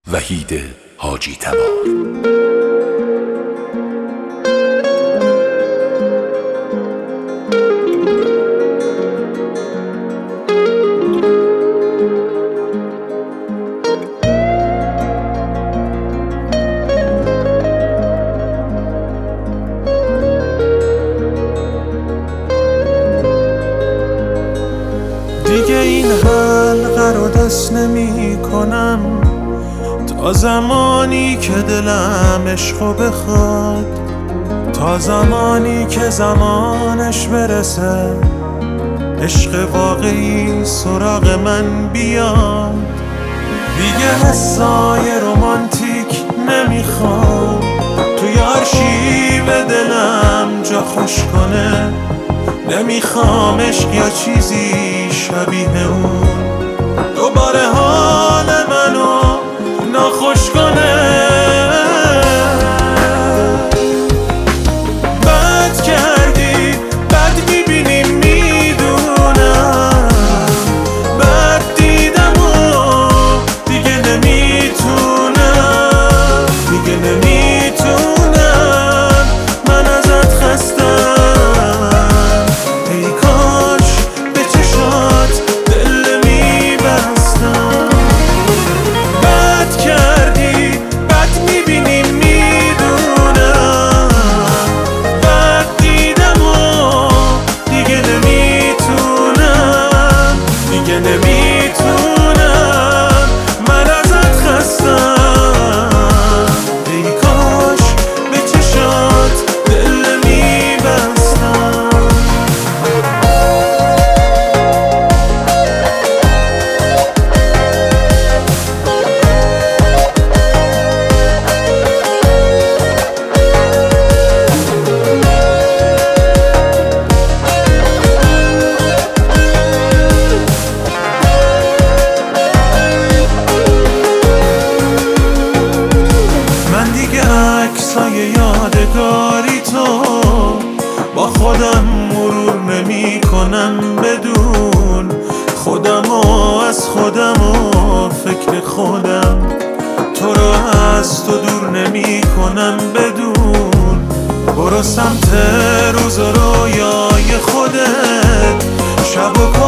وحید حاجی تبار. دیگه این حلقه رو دست نمی کنم تا زمانی که دلم عشقو بخواد، تا زمانی که زمانش برسه عشق واقعی سراغ من بیاد. دیگه حسای رومانتیک نمیخوام توی آرشیو دلم جا خوش کنه، نمیخوام عشق یا چیزی شبیه اون دوباره حال منو ناخوش کنه. بد کردی بد میبینی میدونم، بد دیدم و دیگه نمیتونم، دیگه نمیتونم، من ازت خستم. ای کاش به چشات دل میبستم. بد کردی بد میبینی میدونم، بد دیدم و دیگه نمیتونم، دیگه نمیتونم، من ازت خستم. ای کاش به چشات دل میبستم. من دیگه عکسای یادگاری تو با خودم مرور نمی کنم بدون خودم و از خودم و فکر خودم، تو رو از تو دور نمی کنم بدون. برو سمت روز و رویای خودت، شب و